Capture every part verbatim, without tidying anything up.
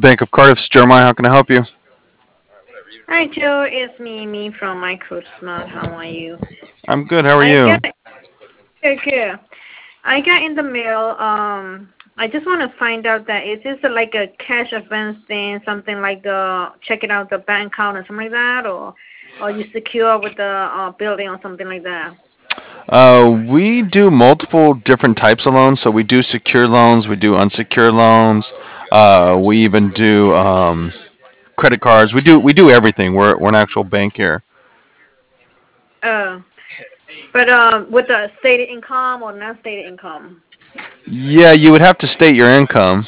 Bank of Cardiff's Jeremiah. How can I help you? Hi Joe, it's me, me from Micro Smart. How are you? I'm good. How are I you? got good, good. I got in the mail. Um, I just want to find out that is this like a cash advance thing, something like the checking out the bank account or something like that, or or you secure with the uh, building or something like that. Uh, we do multiple different types of loans. So we do secure loans. We do unsecured loans. Uh, we even do um, credit cards. We do we do everything. We're we're an actual bank here. Uh, but um, with the stated income or non-stated income. Yeah, you would have to state your income.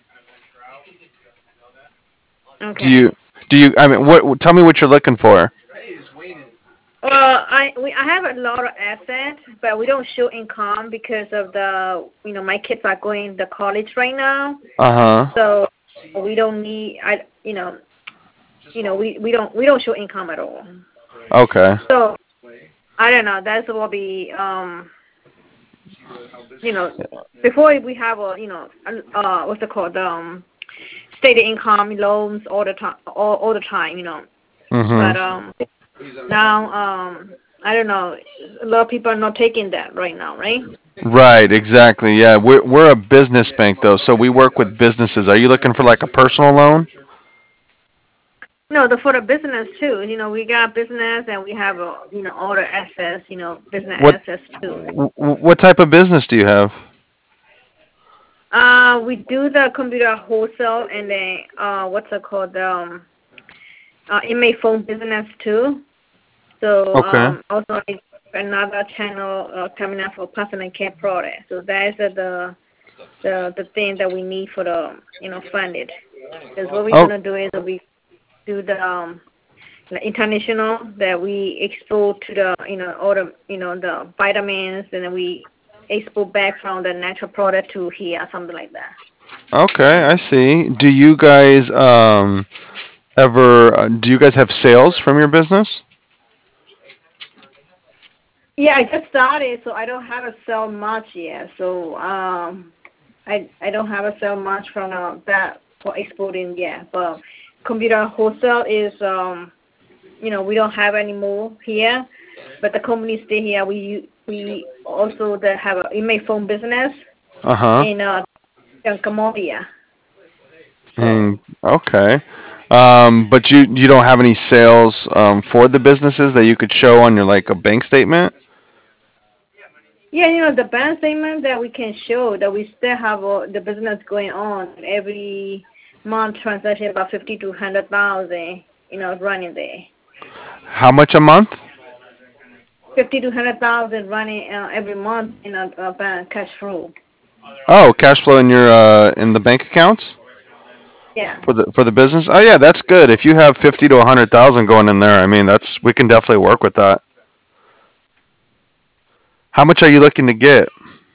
Do Okay. you do you? I mean, what? Tell me what you're looking for. Well, I we I have a lot of assets, but we don't show income because of the you know my kids are going to college right now, Uh huh. so we don't need I you know you know we we don't we don't show income at all. Okay. So I don't know. That's what be um you know before we have a you know uh what's it called um stated income loans all the time all all the time you know, but Mhm. um now um I don't know, a lot of people are not taking that right now, right? Right. Exactly. Yeah. We're we're a business bank though, so we work with businesses. Are you looking for like a personal loan? No, the for the business too. You know, we got business and we have uh, you know all the assets. You know, business What assets too. wh- what type of business do you have? Uh, we do the computer wholesale and then uh, what's it called? Um, uh, inmate phone business too. So Okay. um, also like another channel uh, coming up for personal care product. So that's uh, the the the thing that we need for the you know fund it. Because what we're Oh, gonna do is we do the um the international that we export to the you know all the you know the vitamins and then we export back from the natural product to here something like that. okay. I see. Do you guys um ever uh, do you guys have sales from your business? Yeah, I just started, so I don't have a sell much yet. So um, I I don't have a sell much from uh, that for exporting yet. But computer wholesale is um you know we don't have any more here, but the company stay here. We we also the have a email phone business Uh huh. in uh in Cambodia. So Mm, okay. Um, but you you don't have any sales um for the businesses that you could show on your like a bank statement? yeah, you know the bank statement that we can show that we still have uh, the business going on every month transaction about fifty to hundred thousand, you know, running there. How much a month? Fifty to hundred thousand running uh, every month in a, a bank cash flow. Oh, cash flow in your uh in the bank accounts Yeah. for the for the business. Oh yeah, that's good. If you have fifty to a hundred thousand going in there, I mean that's we can definitely work with that. How much are you looking to get?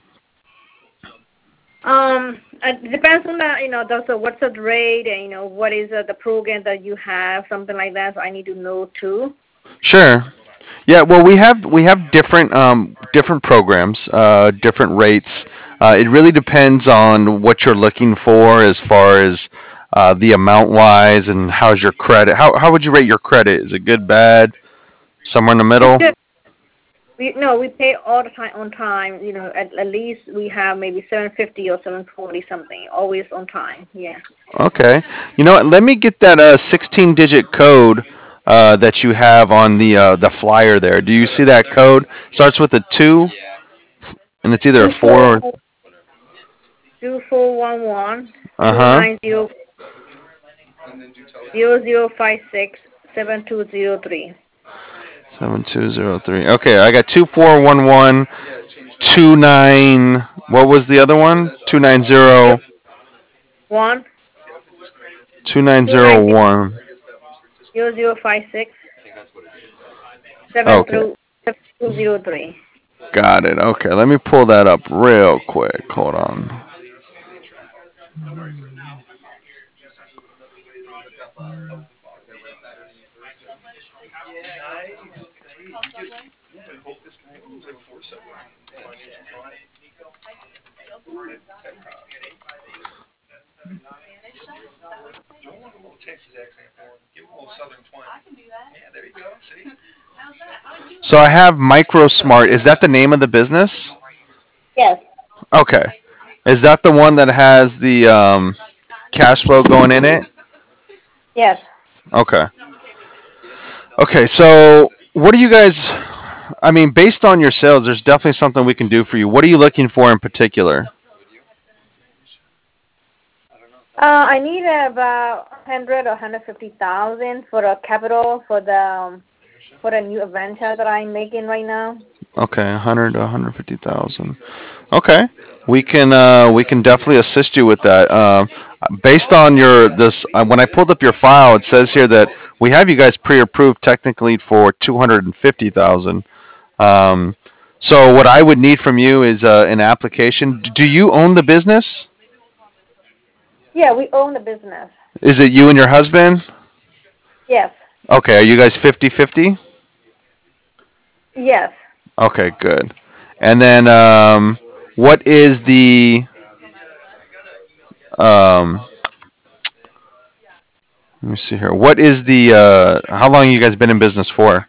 Um, it depends on the, you know, the, so what's the rate and, you know, what is uh, the program that you have, something like that. So I need to know too. Sure. Yeah, well, we have we have different um, different programs, uh, different rates. Uh, it really depends on what you're looking for as far as uh, the amount wise and how's your credit. How how would you rate your credit? Is it good, bad, somewhere in the It's middle? good. We no, we pay all the time on time. You know, at, at least we have maybe seven fifty or seven forty something, always on time. Yeah. Okay. You know what? Let me get that uh, sixteen digit code uh, that you have on the uh, the flyer there. Do you see that code? Starts with a two, and it's either a Two four four or two four one one uh two huh. nine zero zero zero five six seven two zero three Seven two zero three. Okay, I got two four one one two nine. What was the other one? Two nine zero zero one two nine two zero nine one. zero zero five six seven Okay, through seven two zero three. got it. Okay, let me pull that up real quick. Hold on. So I have MicroSmart. Is that the name of the business? Yes, Okay. Is that the one that has the um, cash flow going in it? yes. Okay. Okay. So what are you guys? I mean, based on your sales, there's definitely something we can do for you. What are you looking for in particular? Uh, I need about hundred or hundred fifty thousand for the capital for the um, for the new adventure that I'm making right now. Okay, one hundred to one hundred fifty thousand. Okay, we can uh, we can definitely assist you with that. Um, based on your this, uh, when I pulled up your file, it says here that we have you guys pre-approved technically for two hundred and fifty thousand. Um, so what I would need from you is uh, an application. D- Do you own the business? Yeah, we own the business. Is it you and your husband? Yes, Okay, are you guys fifty-fifty? yes. Okay, good. And then um, what is the um, let me see here. What is the uh, how long you guys been in business for?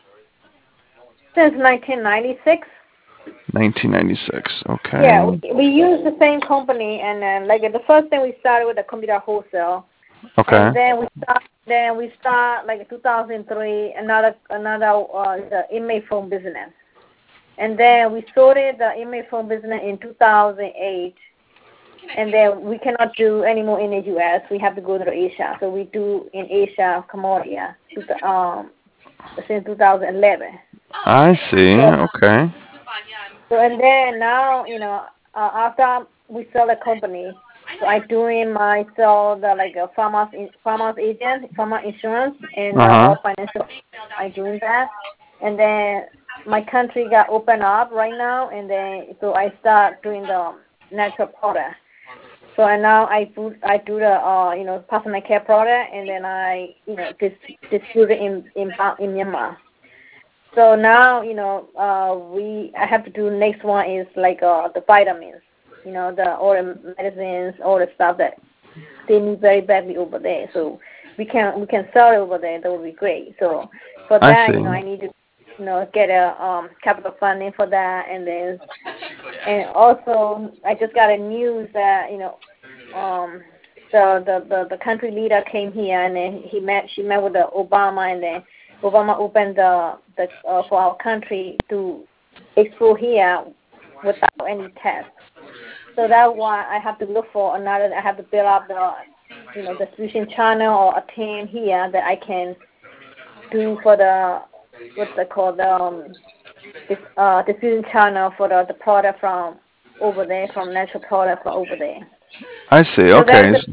Since nineteen ninety-six. nineteen ninety-six. Yeah, Okay. we, we use the same company, and then like the first thing we started with the computer wholesale, Okay. and then we start then we start like two thousand three another another uh, the inmate phone business, and then we started the inmate phone business in two thousand eight, and then we cannot do anymore in the U S. We have to go to Asia, so we do in Asia, Cambodia, to the, um, since two thousand eleven. I see. So Okay. so and then now you know uh, after we sell the company, so I doing my sell the like a farmers in, farmers agent, farmer insurance, and Uh uh, huh. all financial. I doing that, and then my country got opened up right now, and then so I start doing the natural product. So and now I do I do the uh you know personal care product, and then I you know dis- distribute it in in Ba- in Myanmar. So now, you know, uh, we I have to do next one is like uh, the vitamins, you know, the all the medicines, all the stuff that they need very badly over there. So we can we can sell it over there. That would be great. So for I that, you know, see. I need to you know get a um, capital funding for that, and then and also I just got a news that you know um, the, the the the country leader came here and then he met she met with the Obama, and then Obama opened the the uh, for our country to explore here without any test. So that's why I have to look for another. I have to build up the you know distribution channel or a team here that I can do for the what's it called the um, this uh distribution channel for the, the product from over there from natural product from over there. I see. So that's Okay. the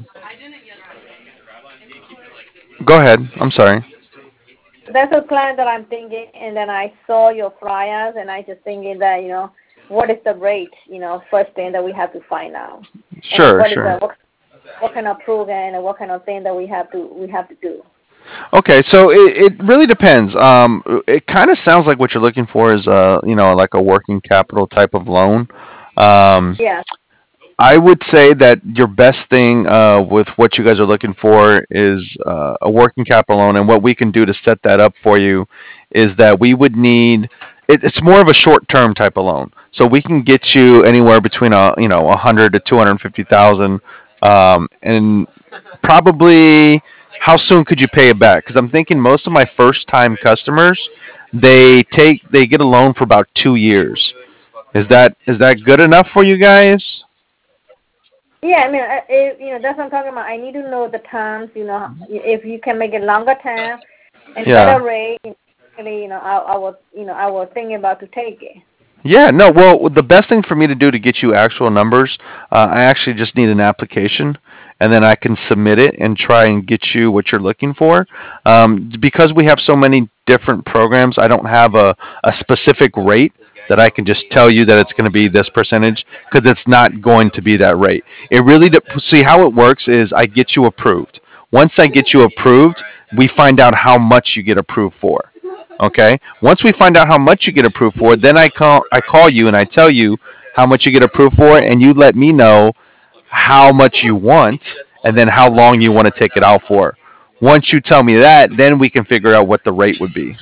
Go ahead. I'm sorry. that's a plan that I'm thinking, and then I saw your flyers, and I just thinking that you know, what is the rate? You know, first thing that we have to find out, and then Sure. what is the Sure. what, what kind of program and what kind of thing that we have to we have to do. Okay, so it, it really depends. Um, it kind of sounds like what you're looking for is uh, you know, like a working capital type of loan. Um, Yeah, I would say that your best thing uh, with what you guys are looking for is uh, a working capital loan, and what we can do to set that up for you is that we would need. It, it's more of a short-term type of loan, so we can get you anywhere between a you know a hundred to two hundred fifty thousand, um, and probably how soon could you pay it back? Because I'm thinking most of my first-time customers, they take they get a loan for about two years. Is that is that good enough for you guys? yeah. I mean, I- if, you know, that's what I'm talking about. I need to know the terms. You know, if you can make it longer term and Yeah. better rate, you know, actually, you know, I, I was, you know, I was thinking about to take it. Yeah, no, well, the best thing for me to do to get you actual numbers, uh, I actually just need an application, and then I can submit it and try and get you what you're looking for. Um, because we have so many different programs, I don't have a, a specific rate that I can just tell you that it's going to be this percentage because it's not going to be that rate. It really, de- see how it works is I get you approved. Once I get you approved, we find out how much you get approved for. Okay. Once we find out how much you get approved for, then I call I call you and I tell you how much you get approved for, and you let me know how much you want, and then how long you want to take it out for. Once you tell me that, then we can figure out what the rate would be.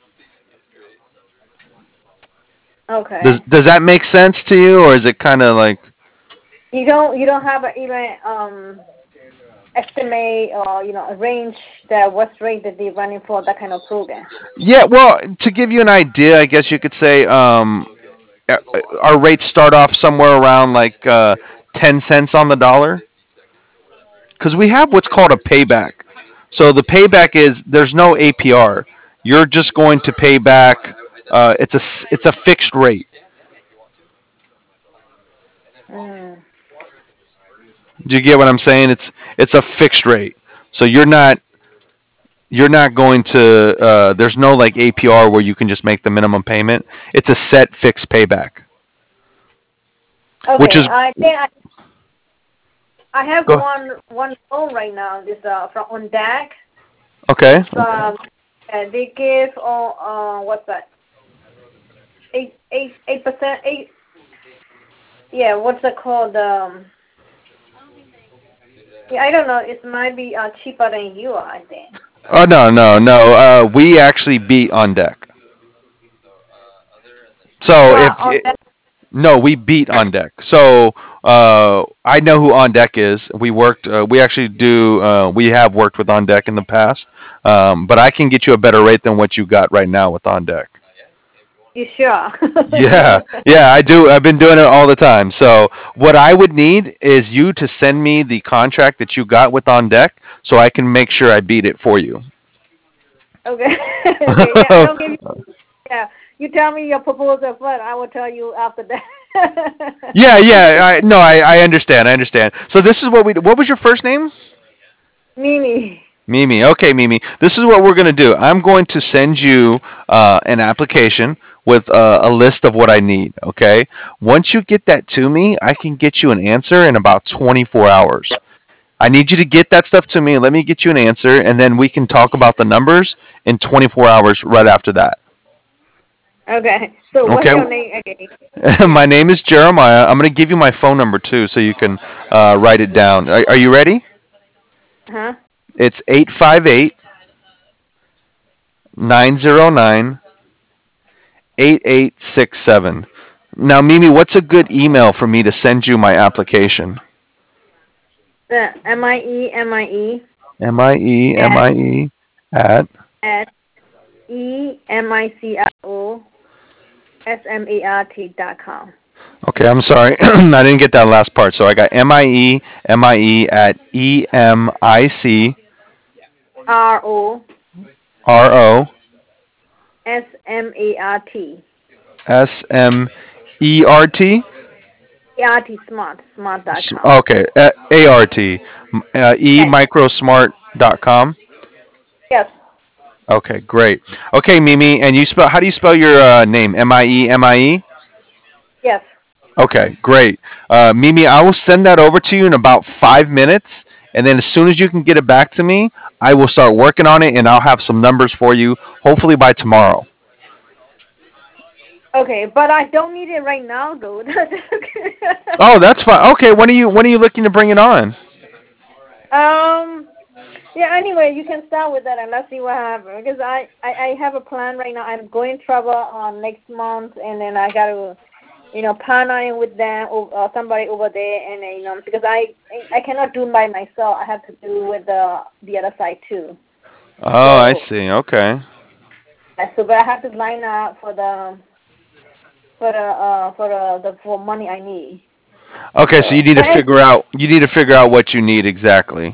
Does Okay. does that make sense to you, or is it kind of like? You don't you don't have a, even um estimate or you know a range that what rate that they're running for that kind of program. Yeah, well, to give you an idea, I guess you could say um, uh, our rates start off somewhere around like uh, ten cents on the dollar, because we have what's called a payback. So the payback is there's no A P R. You're just going to pay back. Uh, it's a s- it's a fixed rate. Mm. Do you get what I'm saying? It's it's a fixed rate. So you're not you're not going to. Uh, there's no like A P R where you can just make the minimum payment. It's a set fixed payback, which Okay, is I think I, I have go one one phone right now. This uh from on deck. okay. It's um and they give on uh what's that eight eight eight percent eight yeah what's it called um yeah I don't know it might be uh cheaper than you are, I think. Oh no no no. Uh, we actually beat on deck. So Well, if on that. no, we beat on deck. So uh, I know who on deck is. We worked. Uh, we actually do. Uh, we have worked with on deck in the past. Um, but I can get you a better rate than what you got right now with on deck. You sure? Yeah, yeah, I do. I've been doing it all the time. So what I would need is you to send me the contract that you got with on deck, so I can make sure I beat it for you. Okay. Okay, yeah, I don't give you. Yeah, you tell me your proposal first. I will tell you after that. Yeah, yeah. I, no, I, I understand. I understand. So this is what we. What was your first name? Mimi. Mimi. Okay, Mimi. This is what we're going to do. I'm going to send you uh, an application with uh, a list of what I need. Okay. Once you get that to me, I can get you an answer in about twenty-four hours. I need you to get that stuff to me. Let me get you an answer, and then we can talk about the numbers in twenty-four hours right after that. Okay. So what's Okay. your name again? My name is Jeremiah. I'm going to give you my phone number too, so you can uh, write it down. Are, are you ready? Huh? It's eight five eight nine zero nine eight eight six seven. Now, Mimi, what's a good email for me to send you my application? The M I E M I E M I E M at I E at. at E M I C R O S M A R T dot com. Okay, I'm sorry. I didn't get that last part. So I got M I E M I E at E M I C R O R O S M A R T. S M E R T. A R T smart smart dot S- com. Okay, A R T. Uh, e Yes. microsmart dot com. Yes. Okay, great. Okay, Mimi, and you spell. How do you spell your uh, name? M I E M I E. Yes. Okay, great. Uh, Mimi, I will send that over to you in about five minutes. And then as soon as you can get it back to me, I will start working on it and I'll have some numbers for you, hopefully by tomorrow. Okay, but I don't need it right now though. That's okay. Oh, that's fine. Okay, when are you when are you looking to bring it on? um yeah, anyway, you can start with that and let's see what happens. Because I, I, I have a plan right now. I'm going travel on next month and then I gotta you know, partnering with them or, or somebody over there, and uh, you know, because I I cannot do by myself. I have to do with the the other side too. Oh, I So see. Okay. uh, so, but I have to line up for the for the uh for the, the for money I need. Okay, so you So, need to but any- figure out you need to figure out what you need exactly.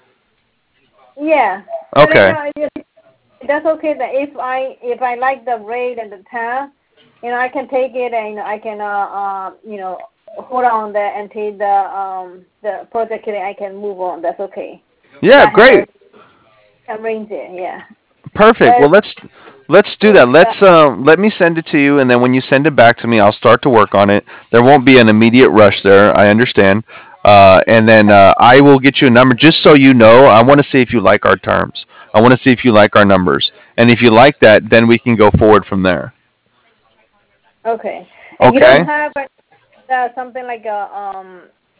yeah, but you Okay. know, it- that's okay. That if I if I like the rate and the time, you know, I can take it and I can uh uh you know hold on there and take the um the project and I can move on. That's okay. Because Yeah, I have great. already arranged it. Yeah. Perfect. Well, But let's let's do that. Let's um let me send it to you, and then when you send it back to me, I'll start to work on it. There won't be an immediate rush there. I understand. Uh, and then uh, I will get you a number just so you know. I want to see if you like our terms. I want to see if you like our numbers, and if you like that, then we can go forward from there. okay. And you don't Okay. have uh, something like a um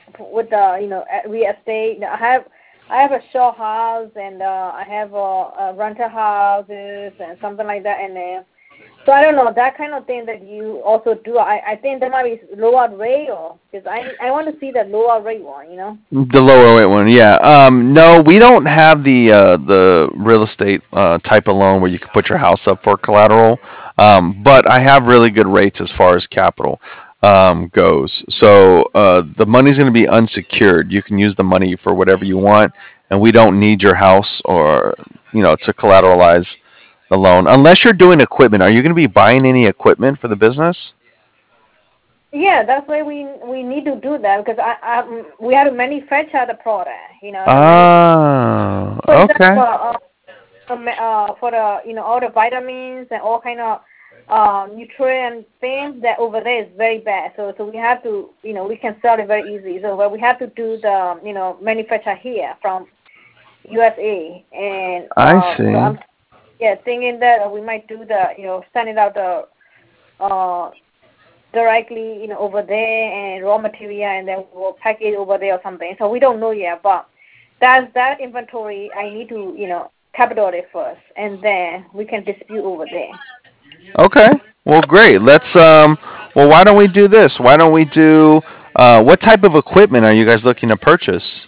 with the you know uh, real estate. I have I have a show house and uh, I have a, a rental houses and something like that. And uh, so I don't know that kind of thing that you also do. I I think there might be lower rate or because I I want to see the lower rate one. You know. The lower rate one, yeah. Um, no, we don't have the uh, the real estate uh, type of loan where you can put your house up for collateral. Um, but I have really good rates as far as capital um, goes. So uh, the money's going to be unsecured. You can use the money for whatever you want, and we don't need your house or you know to collateralize the loan unless you're doing equipment. Are you going to be buying any equipment for the business? Yeah, that's why we we need to do that because I, I mm, we have to manufacture the product. You know, the manu- Ah, for okay. example, uh, um, uh, for the you know all the vitamins and all kind of uh, nutrient things that over there is very bad. So so we have to you know we can sell it very easy. So but we have to do the you know manufacture here from U S A and I uh, so see. I'm yeah thinking that we might do the you know sending out the uh directly, you know, over there and raw material, and then we'll pack it over there or something. So we don't know yet, but that's that inventory. I need to, you know, capital it first, and then we can dispute over there. Okay. Well, great. Let's um. Well, why don't we do this? Why don't we do? Uh, what type of equipment are you guys looking to purchase?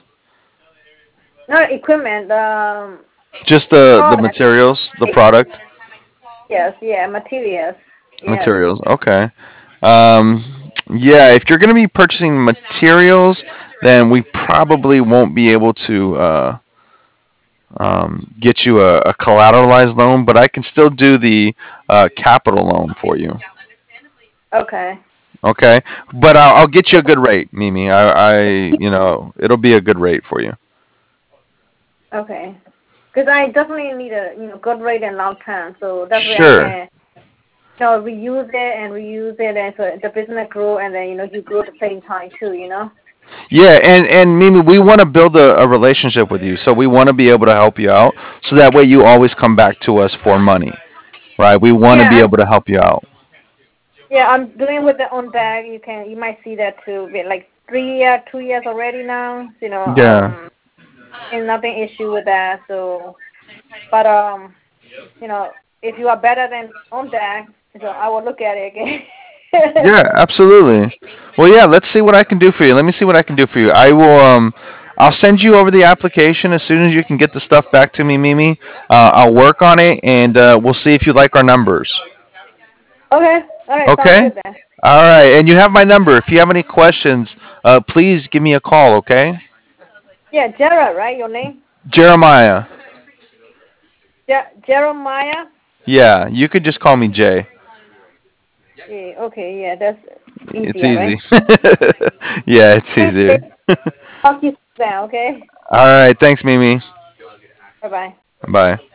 Not equipment, um, Just the the product. materials, the product Yes, yeah, materials. Yes. materials. Okay. Um. Yeah. If you're going to be purchasing materials, then we probably won't be able to uh, um, get you a, a collateralized loan, but I can still do the uh, capital loan for you. Okay. Okay, but I'll, I'll get you a good rate, Mimi. I, I, you know, it'll be a good rate for you. Okay. Because I definitely need a you know good rate and long term, so that way I Sure. can you know reuse it and reuse it, and so the business grow, and then you know you grow at the same time too. You know. Yeah, and and Mimi, we want to build a, a relationship with you, so we want to be able to help you out, so that way you always come back to us for money, right? We want to Yeah, be I'm able to help you out. Yeah, I'm doing with the on bag. You can you might see that too. With like three year, two years already now. You know, Yeah. um, and nothing issue with that. So, but um, you know, if you are better than on bag, so I will look at it again. Yeah, absolutely. Well, yeah, let's see what I can do for you. Let me see what I can do for you. I will um I'll send you over the application as soon as you can get the stuff back to me, Mimi. Uh, I'll work on it and uh, we'll see if you like our numbers. Okay, all right, sounds Okay? good then. All right. And you have my number. If you have any questions, uh, please give me a call, okay? Yeah, Gerald, right? Your name? Jeremiah. Je- Jeremiah. Yeah, you could just call me Jay. Yeah. Okay. Yeah, that's It's easier, easy. right? Yeah, it's Okay. easier. Talk to you then. Okay. All right. Thanks, Mimi. Bye bye. Bye.